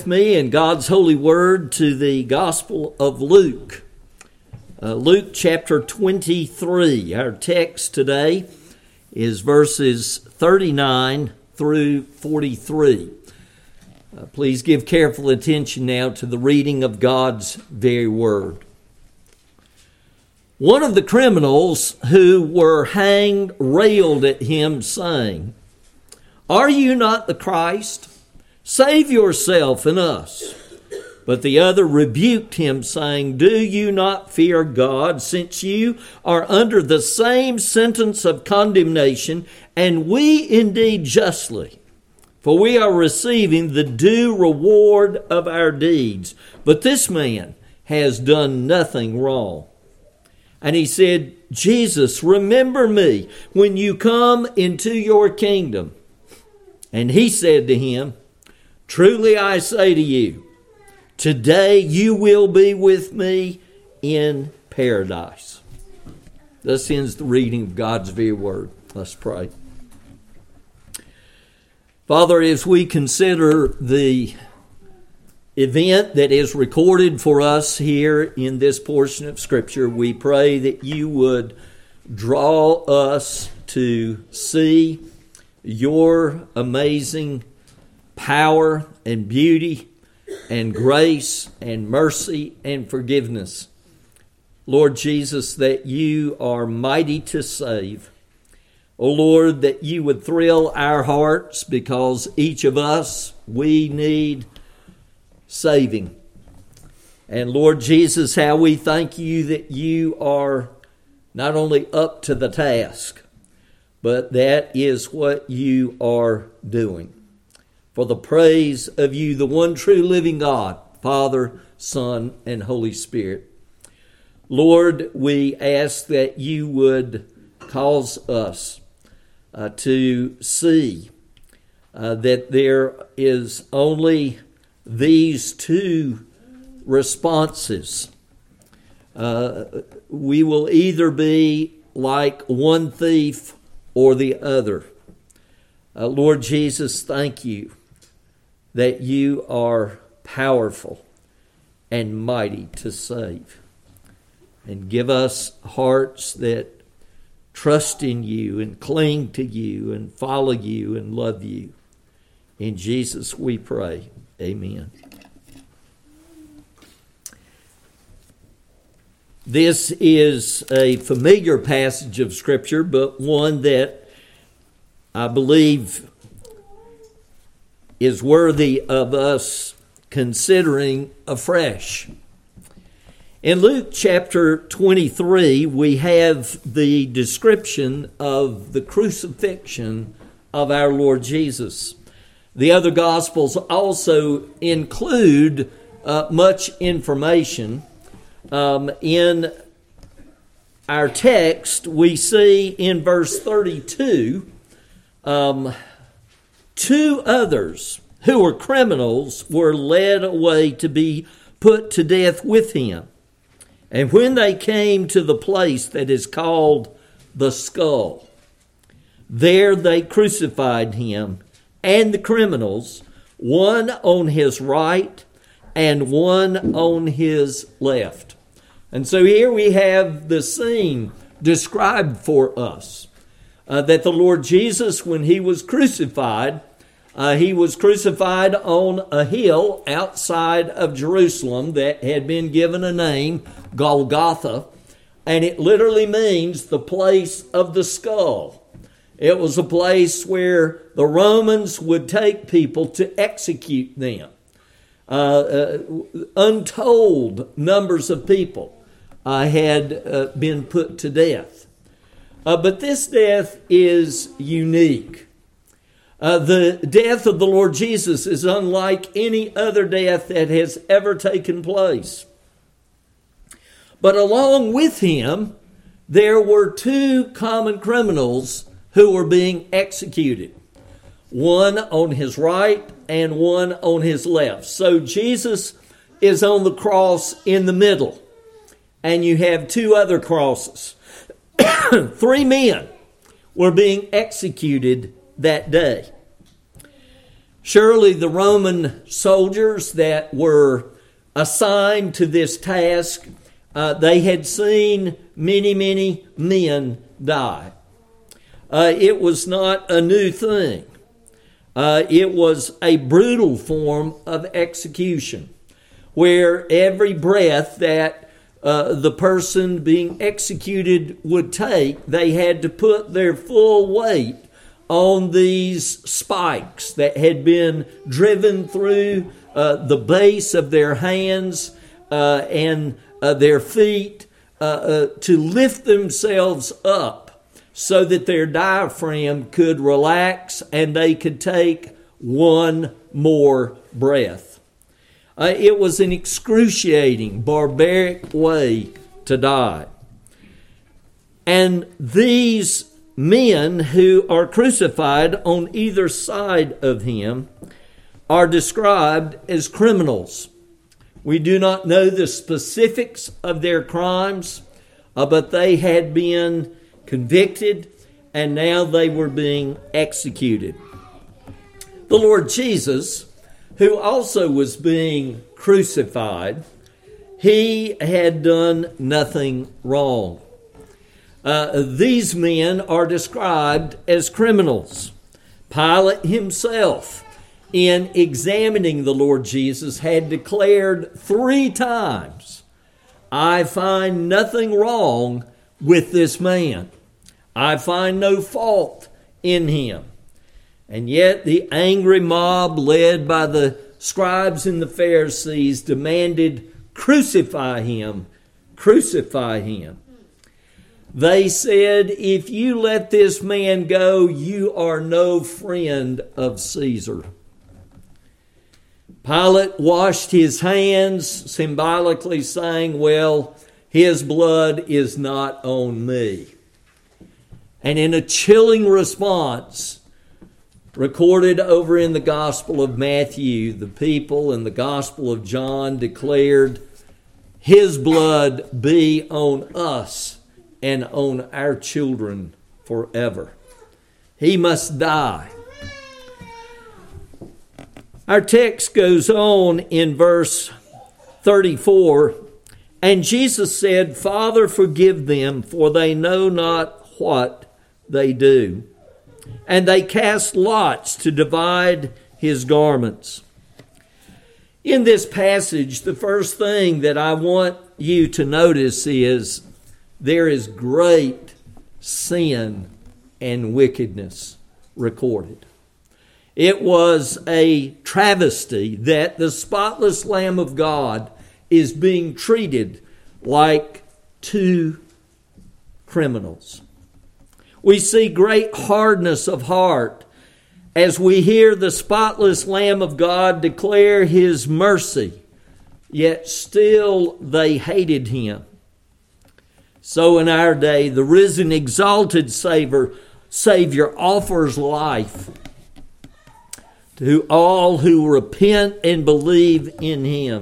me in God's holy word to the Gospel of Luke. Luke chapter 23. Our text today is verses 39 through 43. Please give careful attention now to the reading of God's very word. One of the criminals who were hanged railed at him, saying, "Are you not the Christ? Save yourself and us." But the other rebuked him, saying, "Do you not fear God, since you are under the same sentence of condemnation, and we indeed justly? For we are receiving the due reward of our deeds. But this man has done nothing wrong." And he said, "Jesus, remember me when you come into your kingdom." And he said to him, "Truly I say to you, today you will be with me in paradise." Thus ends the reading of God's very word. Let's pray. Father, as we consider the event that is recorded for us here in this portion of Scripture, we pray that you would draw us to see your amazing power and beauty and grace and mercy and forgiveness. Lord Jesus, that you are mighty to save. Oh Lord, that you would thrill our hearts, because each of us, we need saving. And Lord Jesus, how we thank you that you are not only up to the task, but that is what you are doing. For the praise of you, the one true living God, Father, Son, and Holy Spirit. Lord, we ask that you would cause us to see that there is only these two responses. We will either be like one thief or the other. Lord Jesus, thank you that you are powerful and mighty to save. And give us hearts that trust in you and cling to you and follow you and love you. In Jesus we pray. Amen. This is a familiar passage of Scripture, but one that I believe is worthy of us considering afresh. In Luke chapter 23, we have the description of the crucifixion of our Lord Jesus. The other Gospels also include much information. In our text, we see in verse 32, two others who were criminals were led away to be put to death with him. And when they came to the place that is called the Skull, there they crucified him and the criminals, one on his right and one on his left. And so here we have the scene described for us, that the Lord Jesus, when he was crucified on a hill outside of Jerusalem that had been given a name, Golgotha, and it literally means the place of the skull. It was a place where the Romans would take people to execute them. Untold numbers of people had been put to death. But this death is unique. The death of the Lord Jesus is unlike any other death that has ever taken place. But along with him, there were two common criminals who were being executed. One on his right and one on his left. So Jesus is on the cross in the middle. And you have two other crosses. 3 men were being executed that day. Surely the Roman soldiers that were assigned to this task, they had seen many, many men die. It was not a new thing. It was a brutal form of execution, where every breath that the person being executed would take, they had to put their full weight on these spikes that had been driven through the base of their hands and their feet to lift themselves up so that their diaphragm could relax and they could take one more breath. It was an excruciating, barbaric way to die. And these men who are crucified on either side of him are described as criminals. We do not know the specifics of their crimes, but they had been convicted and now they were being executed. The Lord Jesus, who also was being crucified, he had done nothing wrong. These men are described as criminals. Pilate himself, in examining the Lord Jesus, had declared 3 times, "I find nothing wrong with this man. I find no fault in him." And yet the angry mob led by the scribes and the Pharisees demanded, "Crucify him, crucify him." They said, "If you let this man go, you are no friend of Caesar." Pilate washed his hands, symbolically saying, "Well, his blood is not on me." And in a chilling response, recorded over in the Gospel of Matthew, the people in the Gospel of John declared, "His blood be on us and on our children forever." He must die. Our text goes on in verse 34, "And Jesus said, Father, forgive them, for they know not what they do. And they cast lots to divide his garments." In this passage, the first thing that I want you to notice is there is great sin and wickedness recorded. It was a travesty that the spotless Lamb of God is being treated like 2 criminals. We see great hardness of heart as we hear the spotless Lamb of God declare his mercy, yet still they hated him. So in our day, the risen, exalted Savior offers life to all who repent and believe in him.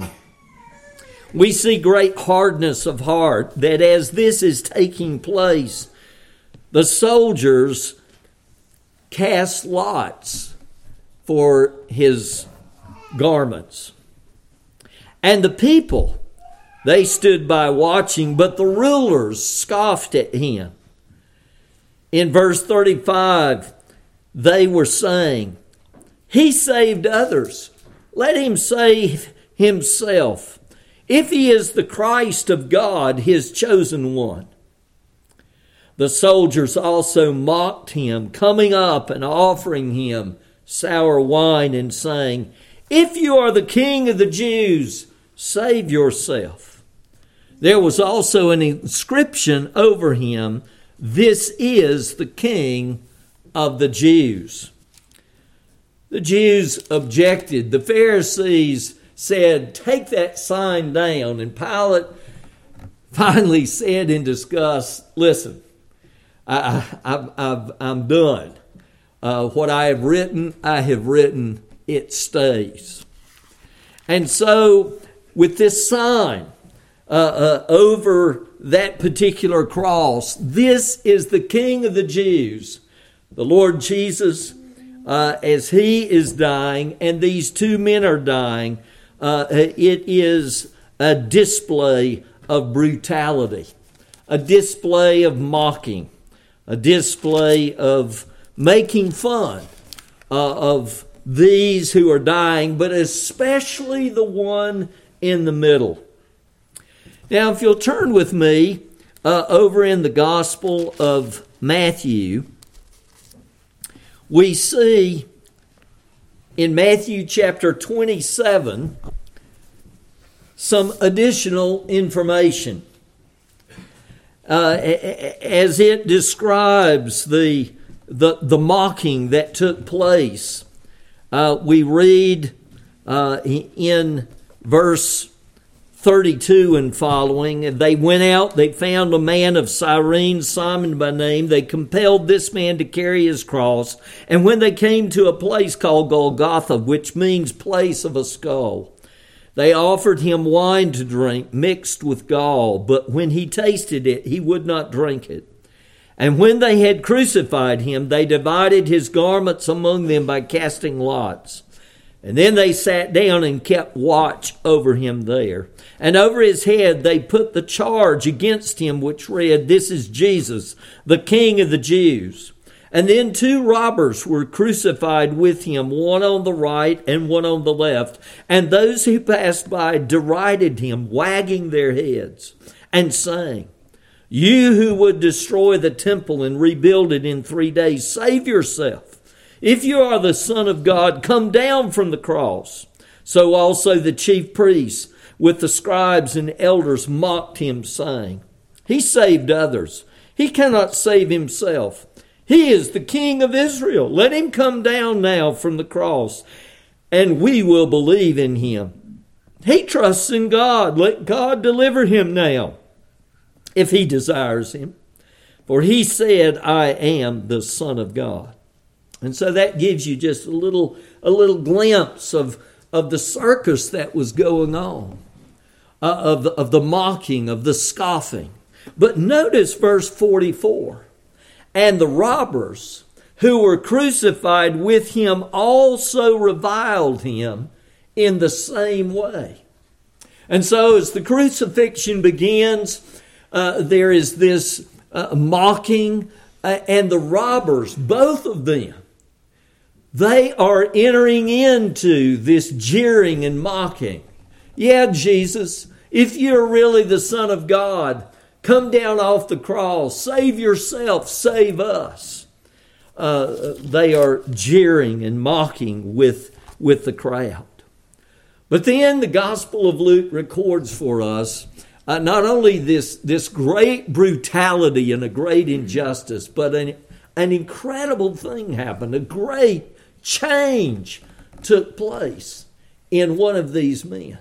We see great hardness of heart that as this is taking place, the soldiers cast lots for his garments. And the people, they stood by watching, but the rulers scoffed at him. In verse 35, they were saying, "He saved others. Let him save himself, if he is the Christ of God, his chosen one." The soldiers also mocked him, coming up and offering him sour wine and saying, "If you are the King of the Jews, save yourself." There was also an inscription over him, "This is the King of the Jews." The Jews objected. The Pharisees said, "Take that sign down." And Pilate finally said in disgust, "Listen, I'm done. What I have written, it stays." And so with this sign over that particular cross, "This is the King of the Jews," the Lord Jesus as he is dying and these two men are dying, it is a display of brutality, a display of mocking, a display of making fun of these who are dying, but especially the one in the middle. Now, if you'll turn with me over in the Gospel of Matthew, we see in Matthew chapter 27 some additional information as it describes the mocking that took place. We read in verse 32 and following, and they went out, they found a man of Cyrene, Simon by name. They compelled this man to carry his cross. And when they came to a place called Golgotha, which means place of a skull, they offered him wine to drink mixed with gall. But when he tasted it, he would not drink it. And when they had crucified him, they divided his garments among them by casting lots. And then they sat down and kept watch over him there. And over his head they put the charge against him, which read, "This is Jesus, the King of the Jews." And then two robbers were crucified with him, one on the right and one on the left. And those who passed by derided him, wagging their heads, and saying, "You who would destroy the temple and rebuild it in 3 days, save yourself. If you are the Son of God, come down from the cross." So also the chief priests with the scribes and elders mocked him, saying, "He saved others. He cannot save himself. He is the King of Israel. Let him come down now from the cross, and we will believe in him. He trusts in God. Let God deliver him now, if he desires him. For he said, 'I am the Son of God.'" And so that gives you just a little glimpse of the circus that was going on, of the mocking, of the scoffing. But notice verse 44. "And the robbers who were crucified with him also reviled him in the same way." And so as the crucifixion begins, there is this mocking, and the robbers, both of them, they are entering into this jeering and mocking. "Yeah, Jesus, if you're really the Son of God, come down off the cross. Save yourself. Save us." They are jeering and mocking with the crowd. But then the Gospel of Luke records for us not only this great brutality and a great injustice, but an incredible thing happened. A great change took place in one of these men.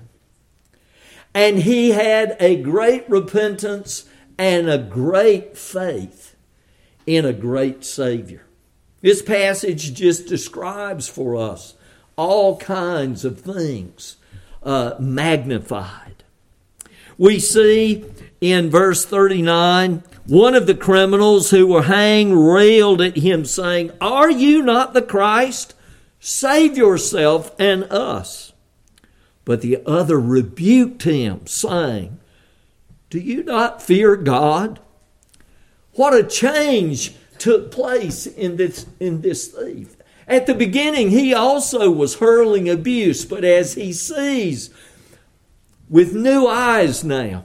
And he had a great repentance and a great faith in a great Savior. This passage just describes for us all kinds of things magnified. We see in verse 39, one of the criminals who were hanged railed at him, saying, "Are you not the Christ? Save yourself and us." But the other rebuked him, saying, "Do you not fear God?" What a change took place in this thief. At the beginning, he also was hurling abuse, but as he sees with new eyes now,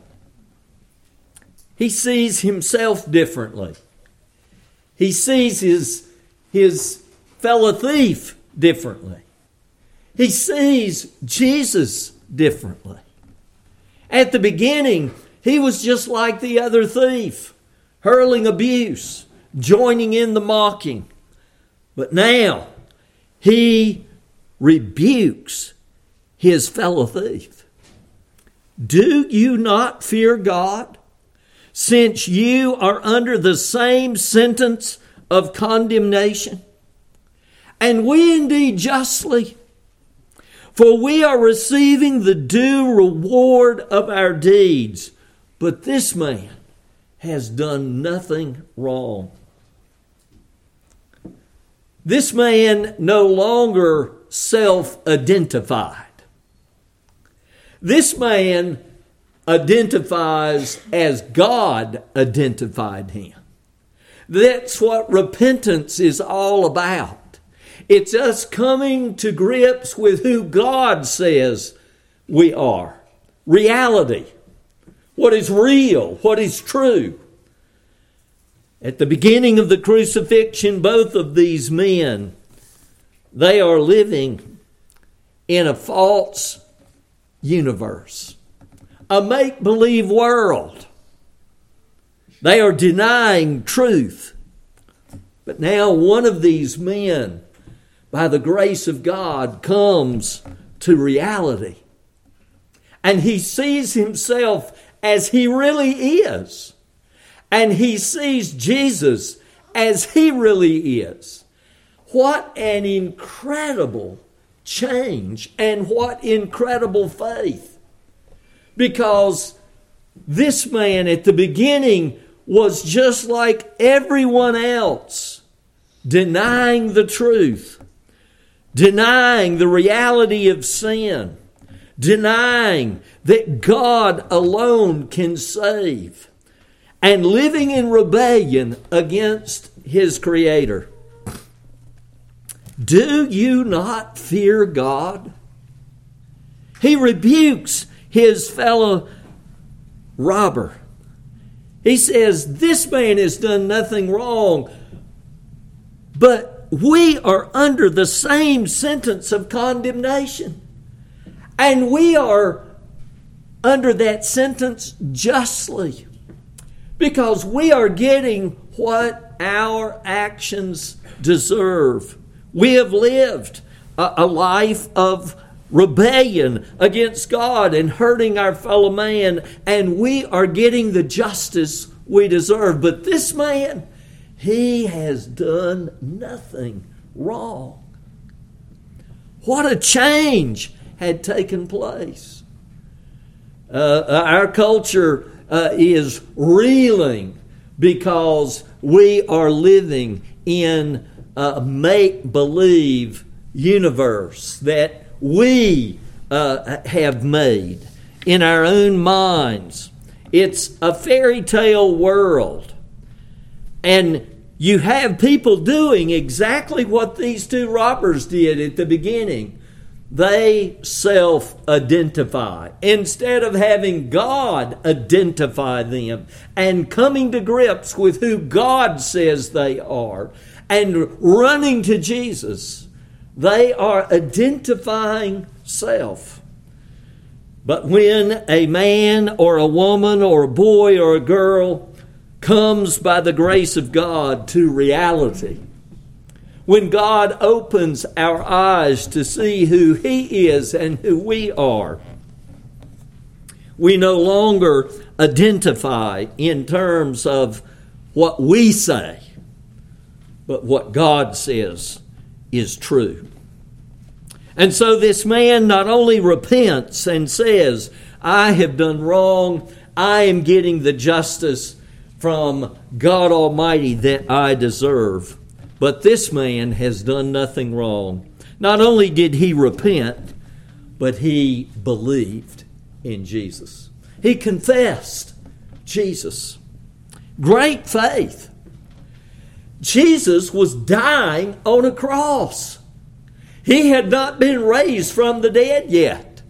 he sees himself differently. He sees his fellow thief differently. He sees Jesus differently. At the beginning, he was just like the other thief, hurling abuse, joining in the mocking. But now, he rebukes his fellow thief. "Do you not fear God, since you are under the same sentence of condemnation? And we indeed justly, for we are receiving the due reward of our deeds. But this man has done nothing wrong." This man no longer self-identified. This man identifies as God identified him. That's what repentance is all about. It's us coming to grips with who God says we are. Reality. What is real. What is true. At the beginning of the crucifixion, both of these men, they are living in a false universe. A make-believe world. They are denying truth. But now one of these men, by the grace of God, comes to reality. And he sees himself as he really is. And he sees Jesus as he really is. What an incredible change and what incredible faith. Because this man at the beginning was just like everyone else, denying the truth, denying the reality of sin, denying that God alone can save, and living in rebellion against his Creator. Do you not fear God? He rebukes his fellow robber. He says, this man has done nothing wrong, but we are under the same sentence of condemnation. And we are under that sentence justly, because we are getting what our actions deserve. We have lived a life of rebellion against God and hurting our fellow man, and we are getting the justice we deserve. But this man, he has done nothing wrong. What a change had taken place. Our culture is reeling because we are living in a make-believe universe that we have made in our own minds. It's a fairy tale world. And you have people doing exactly what these two robbers did at the beginning. They self-identify instead of having God identify them and coming to grips with who God says they are and running to Jesus. They are identifying self. But when a man or a woman or a boy or a girl comes by the grace of God to reality, when God opens our eyes to see who He is and who we are, we no longer identify in terms of what we say, but what God says is true. And so this man not only repents and says, I have done wrong, I am getting the justice from God Almighty that I deserve. But this man has done nothing wrong. Not only did he repent, but he believed in Jesus. He confessed Jesus. Great faith. Jesus was dying on a cross. He had not been raised from the dead yet.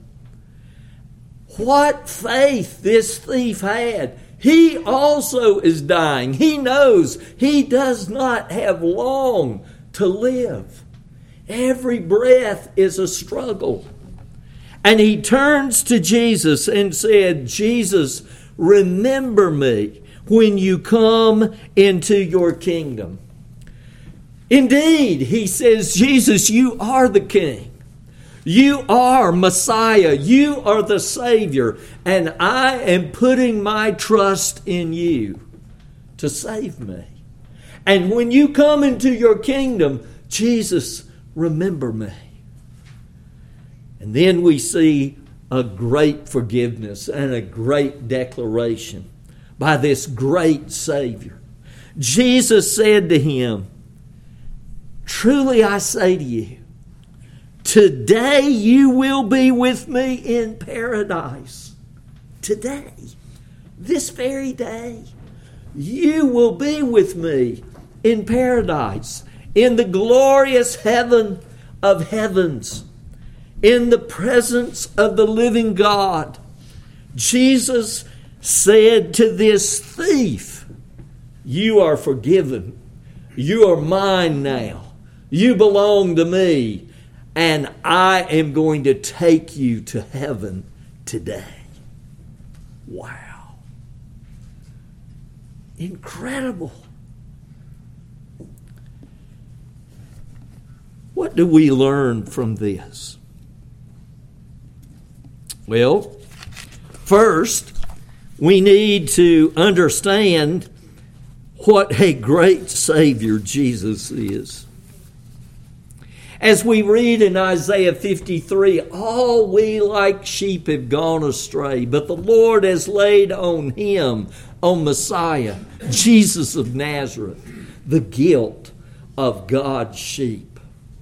What faith this thief had. He also is dying. He knows he does not have long to live. Every breath is a struggle. And he turns to Jesus and said, Jesus, remember me when you come into your kingdom. Indeed, he says, Jesus, you are the King. You are Messiah. You are the Savior. And I am putting my trust in you to save me. And when you come into your kingdom, Jesus, remember me. And then we see a great forgiveness and a great declaration by this great Savior. Jesus said to him, Truly I say to you, today you will be with me in paradise. Today, this very day, you will be with me in paradise, in the glorious heaven of heavens, in the presence of the living God. Jesus said to this thief, you are forgiven. You are mine now. You belong to me. And I am going to take you to heaven today. Wow. Incredible. What do we learn from this? Well, first, we need to understand what a great Savior Jesus is. As we read in Isaiah 53, all we like sheep have gone astray, but the Lord has laid on him, on Messiah, Jesus of Nazareth, the guilt of God's sheep.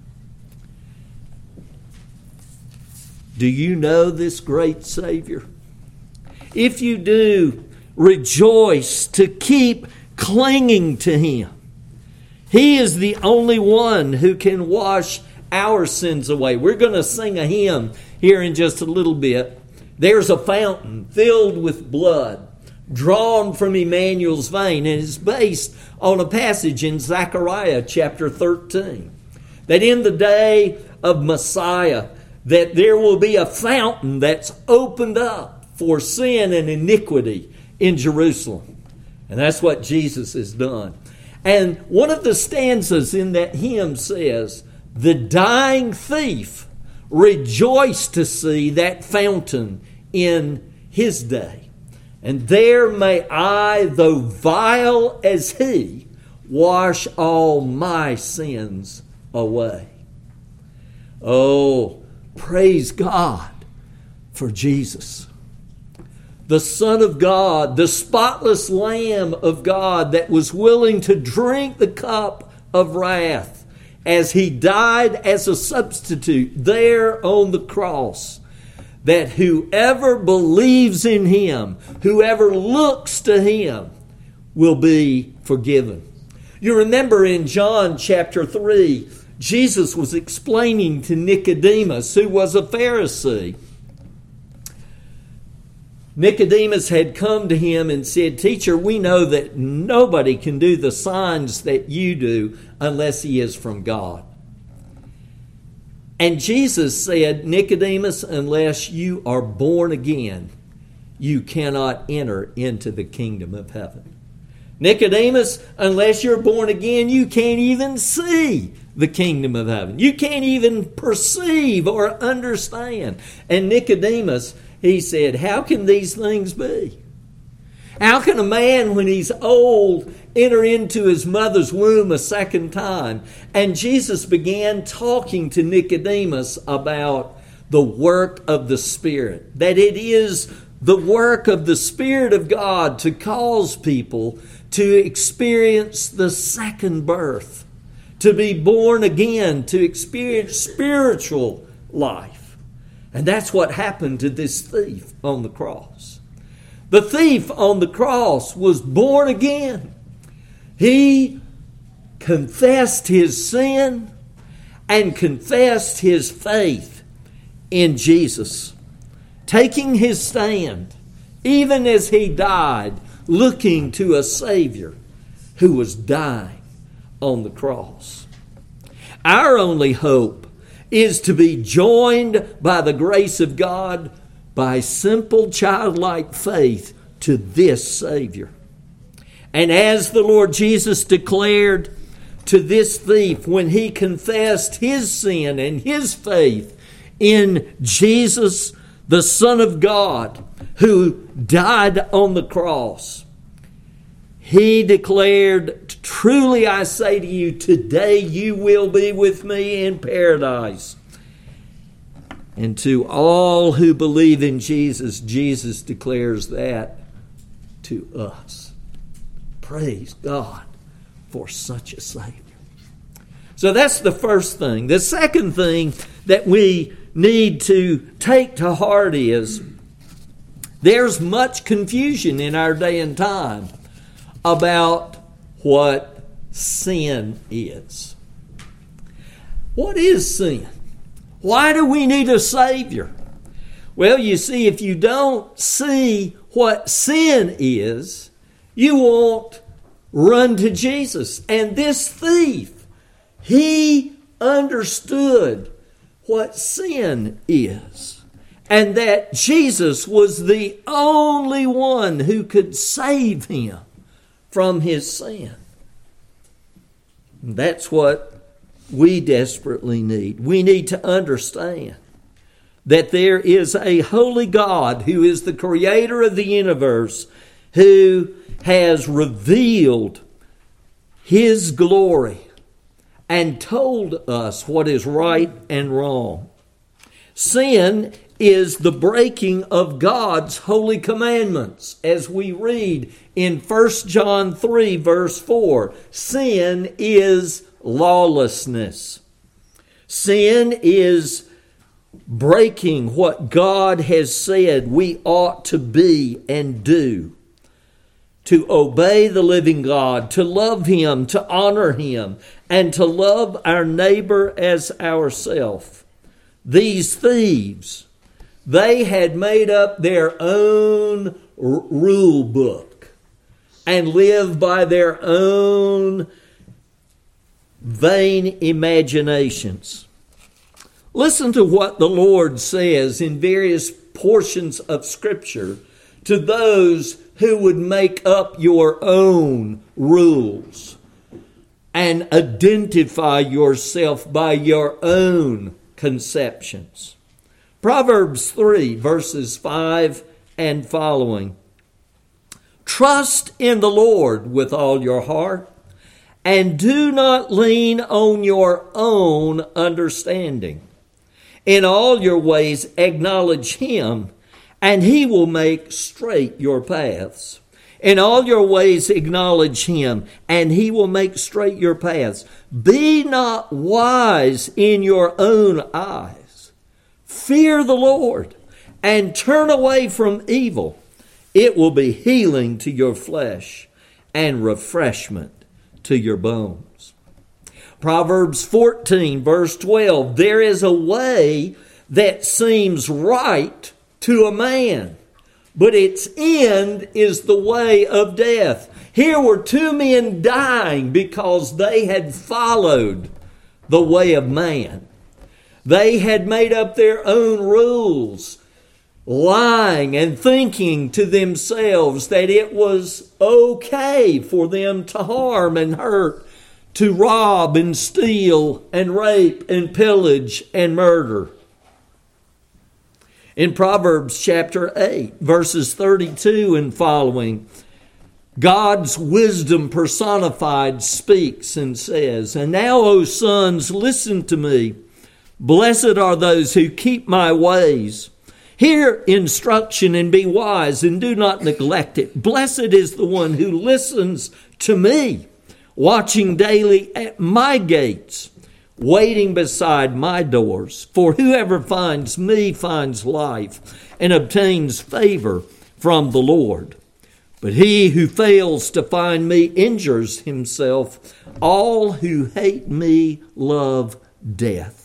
Do you know this great Savior? If you do, rejoice to keep clinging to him. He is the only one who can wash our sins away. We're going to sing a hymn here in just a little bit. There's a fountain filled with blood drawn from Emmanuel's vein, and it's based on a passage in Zechariah chapter 13. That in the day of Messiah, that there will be a fountain that's opened up for sin and iniquity in Jerusalem. And that's what Jesus has done. And one of the stanzas in that hymn says, the dying thief rejoiced to see that fountain in his day. And there may I, though vile as he, wash all my sins away. Oh, praise God for Jesus, the Son of God, the spotless Lamb of God that was willing to drink the cup of wrath as he died as a substitute there on the cross, that whoever believes in him, whoever looks to him, will be forgiven. You remember in John chapter 3, Jesus was explaining to Nicodemus, who was a Pharisee. Nicodemus had come to him and said, Teacher, we know that nobody can do the signs that you do unless he is from God. And Jesus said, Nicodemus, unless you are born again, you cannot enter into the kingdom of heaven. Nicodemus, unless you're born again, you can't even see the kingdom of heaven. You can't even perceive or understand. And Nicodemus, he said, how can these things be? How can a man, when he's old, enter into his mother's womb a second time? And Jesus began talking to Nicodemus about the work of the Spirit. That it is the work of the Spirit of God to cause people to experience the second birth, to be born again, to experience spiritual life. And that's what happened to this thief on the cross. The thief on the cross was born again. He confessed his sin and confessed his faith in Jesus, taking his stand, even as he died, looking to a Savior who was dying on the cross. Our only hope is to be joined by the grace of God by simple childlike faith to this Savior. And as the Lord Jesus declared to this thief when he confessed his sin and his faith in Jesus, the Son of God, who died on the cross, he declared, truly I say to you, today you will be with me in paradise. And to all who believe in Jesus, Jesus declares that to us. Praise God for such a Savior. So that's the first thing. The second thing that we need to take to heart is there's much confusion in our day and time about what sin is. What is sin? Why do we need a Savior? Well, you see, if you don't see what sin is, you won't run to Jesus. And this thief, he understood what sin is, and that Jesus was the only one who could save him from his sin. That's what we desperately need. We need to understand that there is a holy God who is the creator of the universe, who has revealed his glory and told us what is right and wrong. Sin is the breaking of God's holy commandments, as we read in 1 John 3, verse 4. Sin is lawlessness. Sin is breaking what God has said we ought to be and do. To obey the living God, to love Him, to honor Him, and to love our neighbor as ourselves. These thieves, they had made up their own rule book and lived by their own vain imaginations. Listen to what the Lord says in various portions of Scripture to those who would make up your own rules and identify yourself by your own conceptions. Proverbs 3, verses 5 and following. Trust in the Lord with all your heart, and do not lean on your own understanding. In all your ways acknowledge Him, and He will make straight your paths. In all your ways acknowledge Him, and He will make straight your paths. Be not wise in your own eyes. Fear the Lord, and turn away from evil. It will be healing to your flesh, and refreshment to your bones. Proverbs 14, verse 12. There is a way that seems right to a man, but its end is the way of death. Here were two men dying because they had followed the way of man. They had made up their own rules, lying and thinking to themselves that it was okay for them to harm and hurt, to rob and steal and rape and pillage and murder. In Proverbs chapter 8, verses 32 and following, God's wisdom personified speaks and says, "And now, O sons, listen to me. Blessed are those who keep my ways. Hear instruction and be wise, and do not neglect it. Blessed is the one who listens to me, watching daily at my gates, waiting beside my doors. For whoever finds me finds life and obtains favor from the Lord. But he who fails to find me injures himself. All who hate me love death."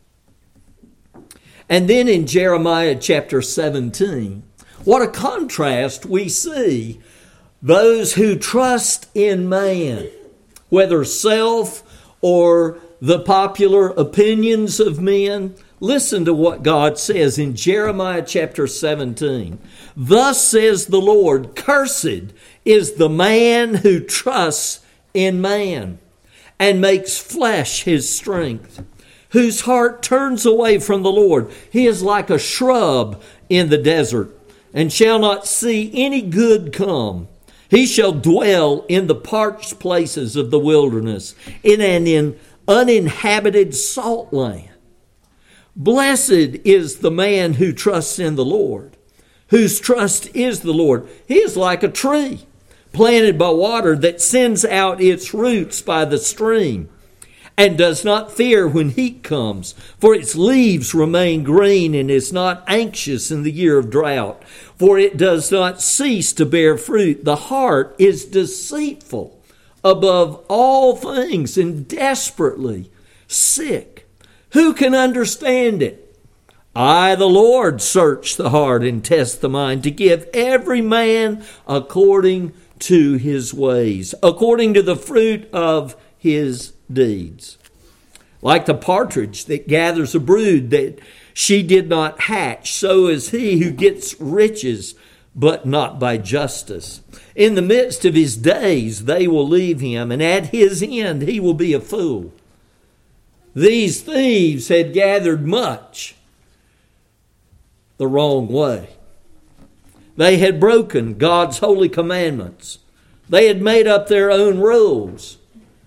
And then in Jeremiah chapter 17, what a contrast we see. Those who trust in man, whether self or the popular opinions of men. Listen to what God says in Jeremiah chapter 17. "Thus says the Lord, cursed is the man who trusts in man and makes flesh his strength, whose heart turns away from the Lord. He is like a shrub in the desert, and shall not see any good come. He shall dwell in the parched places of the wilderness, in an uninhabited salt land. Blessed is the man who trusts in the Lord, whose trust is the Lord. He is like a tree planted by water that sends out its roots by the stream, and does not fear when heat comes, for its leaves remain green and is not anxious in the year of drought, for it does not cease to bear fruit. The heart is deceitful above all things and desperately sick. Who can understand it? I, the Lord, search the heart and test the mind to give every man according to his ways, according to the fruit of his deeds. Like the partridge that gathers a brood that she did not hatch, so is he who gets riches, but not by justice. In the midst of his days they will leave him, and at his end he will be a fool. These thieves had gathered much the wrong way. They had broken God's holy commandments. They had made up their own rules.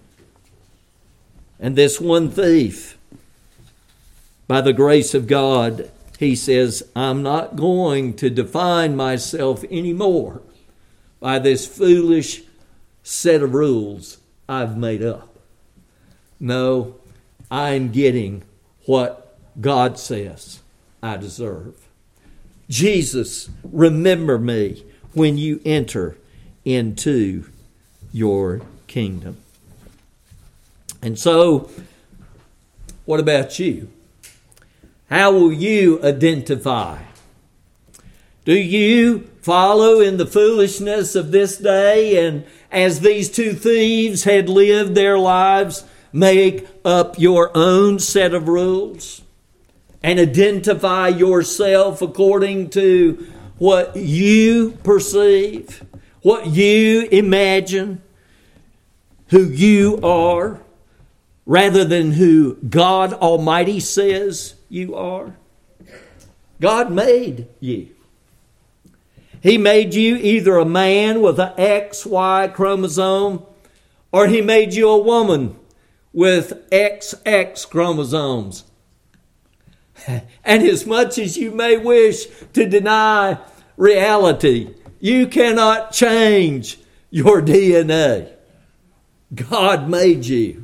And this one thief, by the grace of God, he says, I'm not going to define myself anymore by this foolish set of rules I've made up. No, I'm getting what God says I deserve. Jesus, remember me when you enter into your kingdom. And so, what about you? How will you identify? Do you follow in the foolishness of this day, and as these two thieves had lived their lives, make up your own set of rules and identify yourself according to what you perceive, what you imagine, who you are, rather than who God Almighty says you are? God made you. He made you either a man with an XY chromosome, or He made you a woman with XX chromosomes. And as much as you may wish to deny reality, you cannot change your DNA. God made you.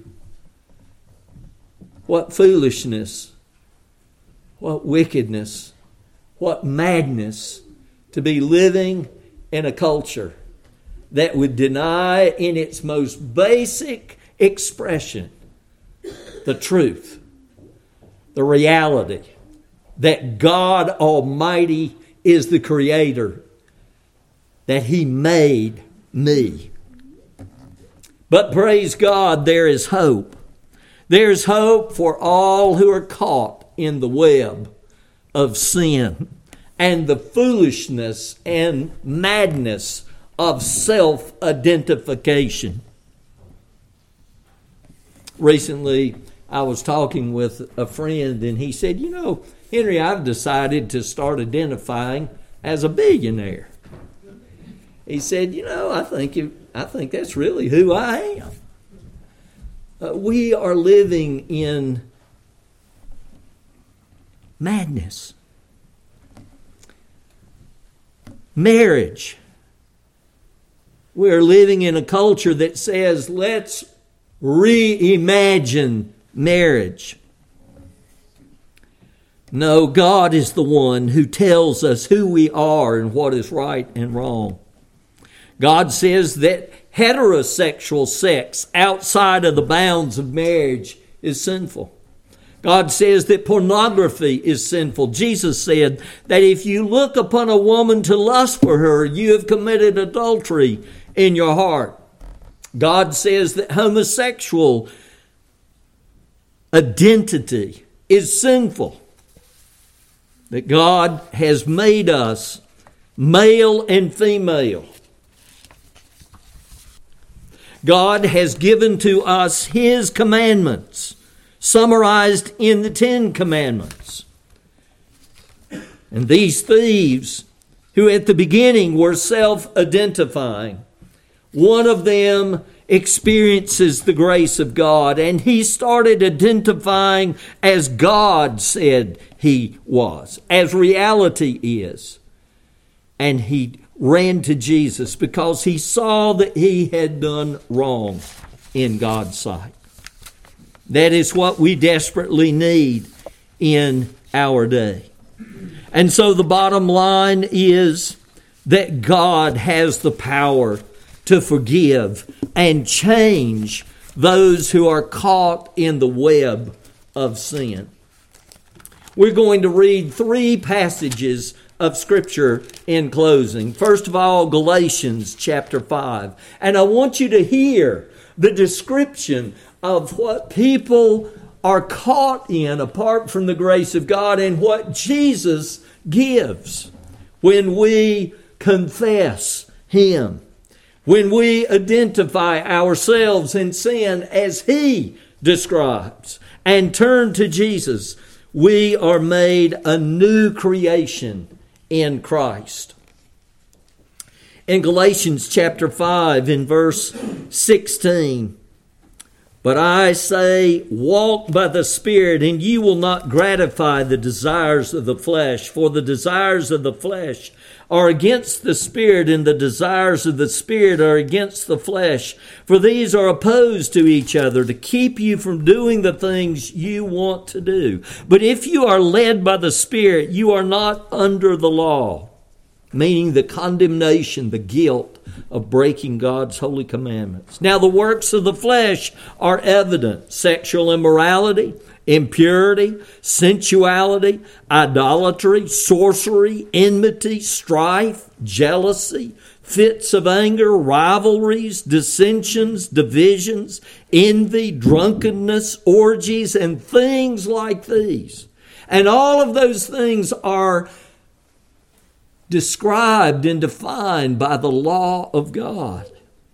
What foolishness, what wickedness, what madness to be living in a culture that would deny in its most basic expression the truth, the reality that God Almighty is the Creator, that He made me. But praise God, there is hope. There's hope for all who are caught in the web of sin and the foolishness and madness of self-identification. Recently, I was talking with a friend, and he said, you know, Henry, I've decided to start identifying as a billionaire. He said, you know, I think that's really who I am. We are living in madness. Marriage. We are living in a culture that says, let's reimagine marriage. No, God is the one who tells us who we are and what is right and wrong. God says that heterosexual sex outside of the bounds of marriage is sinful. God says that pornography is sinful. Jesus said that if you look upon a woman to lust for her, you have committed adultery in your heart. God says that homosexual identity is sinful. That God has made us male and female. God has given to us His commandments, summarized in the 10 Commandments. And these thieves, who at the beginning were self-identifying, one of them experiences the grace of God, and he started identifying as God said he was, as reality is. And he ran to Jesus because he saw that he had done wrong in God's sight. That is what we desperately need in our day. And so the bottom line is that God has the power to forgive and change those who are caught in the web of sin. We're going to read 3 passages of Scripture in closing. First of all, Galatians chapter 5. And I want you to hear the description of what people are caught in apart from the grace of God and what Jesus gives when we confess Him. When we identify ourselves in sin as He describes and turn to Jesus, we are made a new creation in Christ. In Galatians chapter 5 in verse 16, but I say, walk by the Spirit, and you will not gratify the desires of the flesh. For the desires of the flesh are against the Spirit, and the desires of the Spirit are against the flesh. For these are opposed to each other to keep you from doing the things you want to do. But if you are led by the Spirit, you are not under the law, meaning the condemnation, the guilt of breaking God's holy commandments. Now the works of the flesh are evident: sexual immorality, impurity, sensuality, idolatry, sorcery, enmity, strife, jealousy, fits of anger, rivalries, dissensions, divisions, envy, drunkenness, orgies, and things like these. And all of those things are described and defined by the law of God.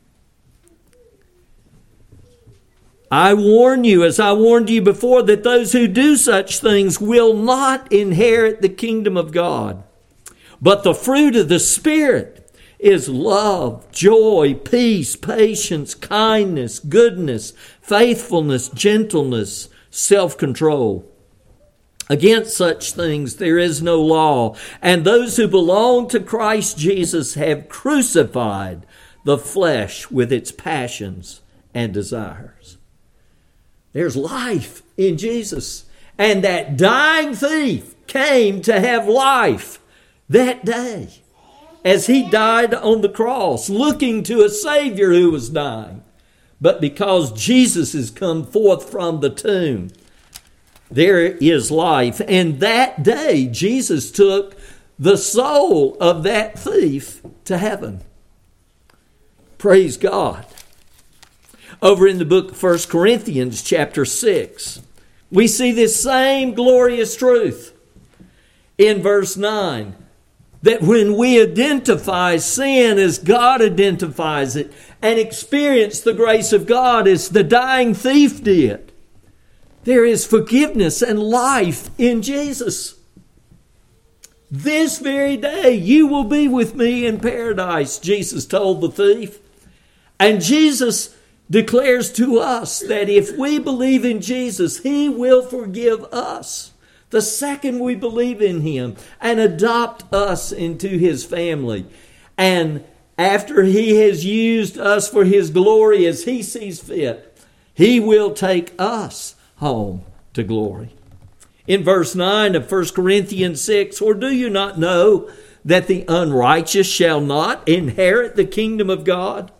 I warn you, as I warned you before, that those who do such things will not inherit the kingdom of God. But the fruit of the Spirit is love, joy, peace, patience, kindness, goodness, faithfulness, gentleness, self-control. Against such things there is no law, and those who belong to Christ Jesus have crucified the flesh with its passions and desires. There's life in Jesus, and that dying thief came to have life that day as he died on the cross, looking to a Savior who was dying. But because Jesus has come forth from the tomb, there is life. And that day, Jesus took the soul of that thief to heaven. Praise God. Over in the book of 1 Corinthians chapter 6, we see this same glorious truth in verse 9. That when we identify sin as God identifies it and experience the grace of God as the dying thief did, there is forgiveness and life in Jesus. This very day you will be with me in paradise, Jesus told the thief. And Jesus declares to us that if we believe in Jesus, He will forgive us the second we believe in Him and adopt us into His family. And after He has used us for His glory as He sees fit, He will take us home to glory. In verse 9 of 1 Corinthians 6, or do you not know that the unrighteous shall not inherit the kingdom of God?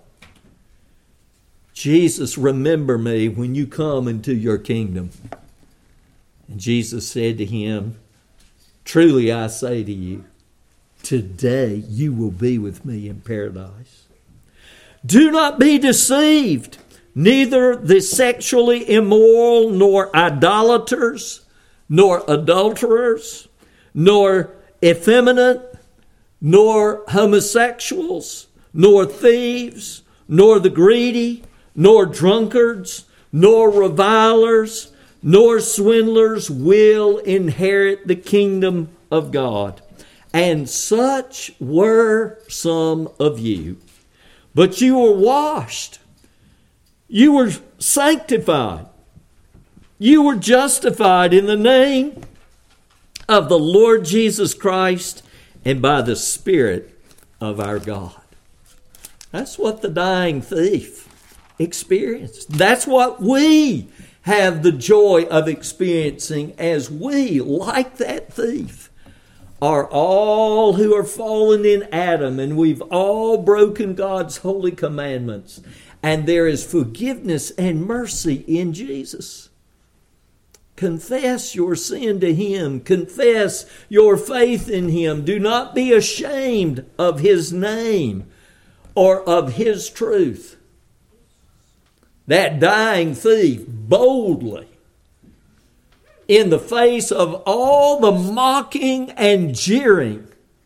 Jesus, remember me when you come into your kingdom. And Jesus said to him, truly I say to you, today you will be with me in paradise. Do not be deceived. Neither the sexually immoral, nor idolaters, nor adulterers, nor effeminate, nor homosexuals, nor thieves, nor the greedy, nor drunkards, nor revilers, nor swindlers will inherit the kingdom of God. And such were some of you. But you were washed. You were sanctified. You were justified in the name of the Lord Jesus Christ and by the Spirit of our God. That's what the dying thief experienced. That's what we have the joy of experiencing as we, like that thief, are all who are fallen in Adam, and we've all broken God's holy commandments. And there is forgiveness and mercy in Jesus. Confess your sin to Him. Confess your faith in Him. Do not be ashamed of His name or of His truth. That dying thief boldly, in the face of all the mocking and jeering,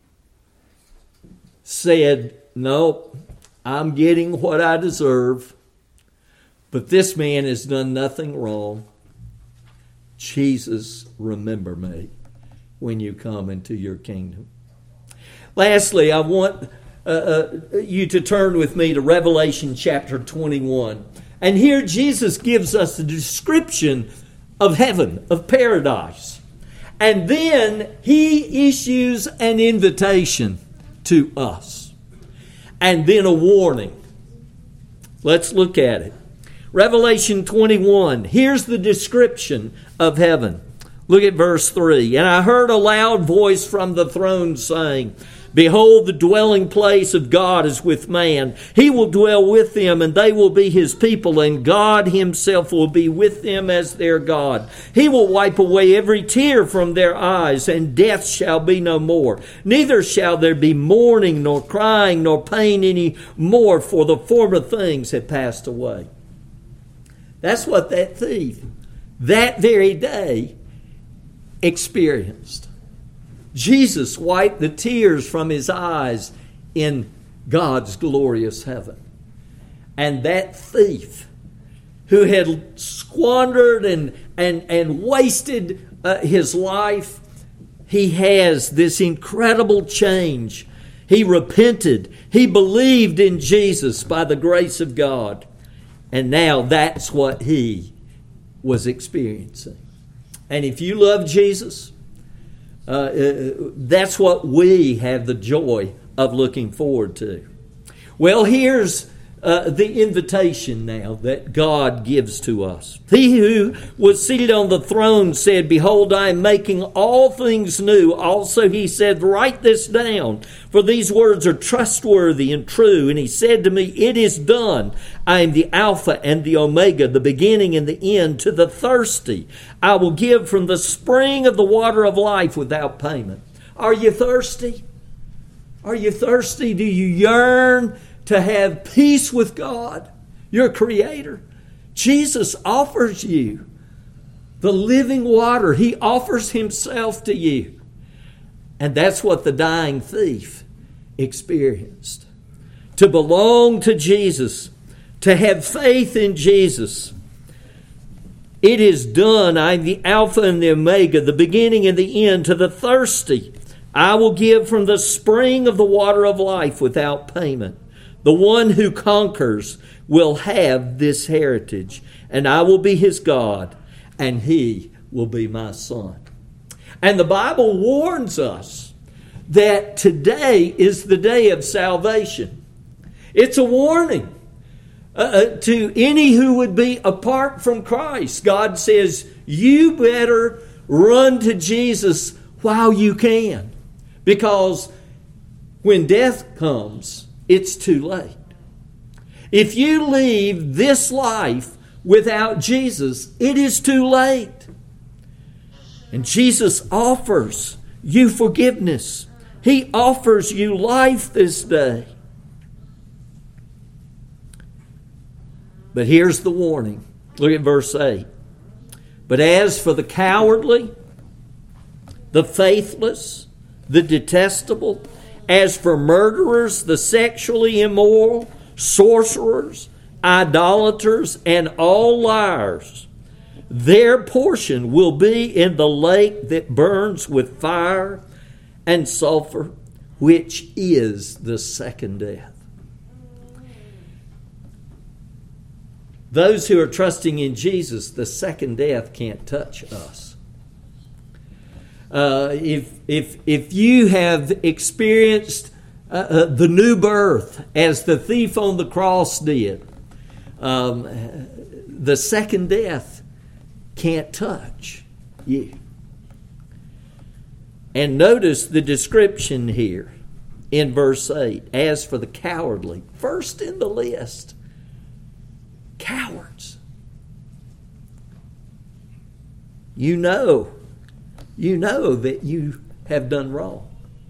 said, "No, I'm getting what I deserve, but this man has done nothing wrong. Jesus, remember me when you come into your kingdom." Lastly, I want you to turn with me to Revelation chapter 21. And here Jesus gives us a description of heaven, of paradise. And then He issues an invitation to us. And then a warning. Let's look at it. Revelation 21. Here's the description of heaven. Look at verse 3. "And I heard a loud voice from the throne saying, Behold, the dwelling place of God is with man. He will dwell with them, and they will be His people, and God Himself will be with them as their God. He will wipe away every tear from their eyes, and death shall be no more. Neither shall there be mourning, nor crying, nor pain any more, for the former things have passed away." That's what that thief, that very day, experienced. Jesus wiped the tears from his eyes in God's glorious heaven. And that thief who had squandered and wasted his life, he has this incredible change. He repented. He believed in Jesus by the grace of God. And now that's what he was experiencing. And if you love Jesus, that's what we have the joy of looking forward to. Well, here's the invitation now that God gives to us. He who was seated on the throne said, "Behold, I am making all things new." Also he said, "Write this down, for these words are trustworthy and true." And he said to me, "It is done. I am the Alpha and the Omega, the beginning and the end. To the thirsty, I will give from the spring of the water of life without payment." Are you thirsty? Are you thirsty? Do you yearn to have peace with God, your Creator? Jesus offers you the living water. He offers Himself to you. And that's what the dying thief experienced. To belong to Jesus, to have faith in Jesus. It is done. I am the Alpha and the Omega, the beginning and the end. To the thirsty, I will give from the spring of the water of life without payment. The one who conquers will have this heritage, and I will be his God, and he will be my son. And the Bible warns us that today is the day of salvation. It's a warning to any who would be apart from Christ. God says, you better run to Jesus while you can, because when death comes, it's too late. If you leave this life without Jesus, it is too late. And Jesus offers you forgiveness. He offers you life this day. But here's the warning. Look at verse 8. But as for the cowardly, the faithless, the detestable, as for murderers, the sexually immoral, sorcerers, idolaters, and all liars, their portion will be in the lake that burns with fire and sulfur, which is the second death. Those who are trusting in Jesus, the second death can't touch us. If you have experienced the new birth as the thief on the cross did, the second death can't touch you. And notice the description here in verse 8. As for the cowardly, first in the list, cowards. You know that you have done wrong.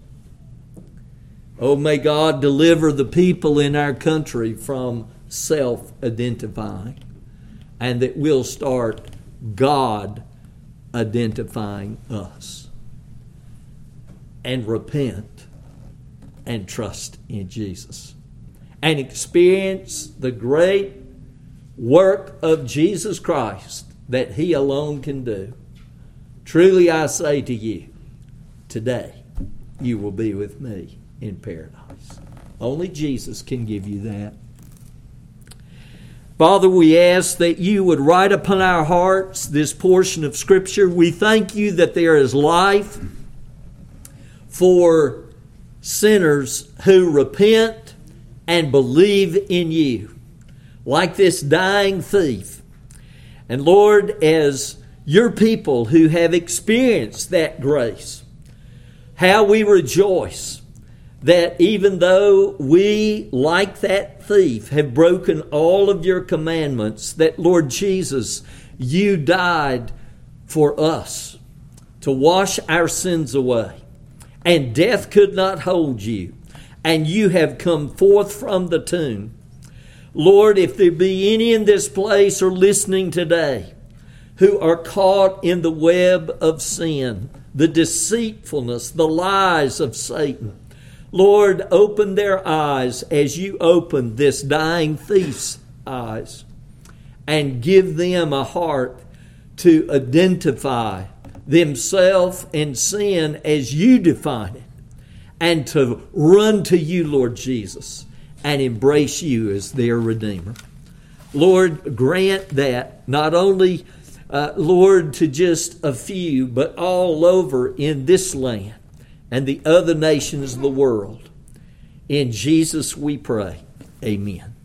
Oh, may God deliver the people in our country from self-identifying, and that we'll start God identifying us, and repent and trust in Jesus and experience the great work of Jesus Christ that He alone can do. Truly I say to you, today you will be with me in paradise. Only Jesus can give you that. Father, we ask that you would write upon our hearts this portion of Scripture. We thank you that there is life for sinners who repent and believe in you, like this dying thief. And Lord, as your people who have experienced that grace, how we rejoice that even though we, like that thief, have broken all of your commandments, that, Lord Jesus, you died for us to wash our sins away, and death could not hold you, and you have come forth from the tomb. Lord, if there be any in this place or listening today who are caught in the web of sin, the deceitfulness, the lies of Satan, Lord, open their eyes as you opened this dying thief's eyes, and give them a heart to identify themselves and sin as you define it, and to run to you, Lord Jesus, and embrace you as their Redeemer. Lord, grant that not only, Lord, to just a few, but all over in this land and the other nations of the world. In Jesus we pray. Amen.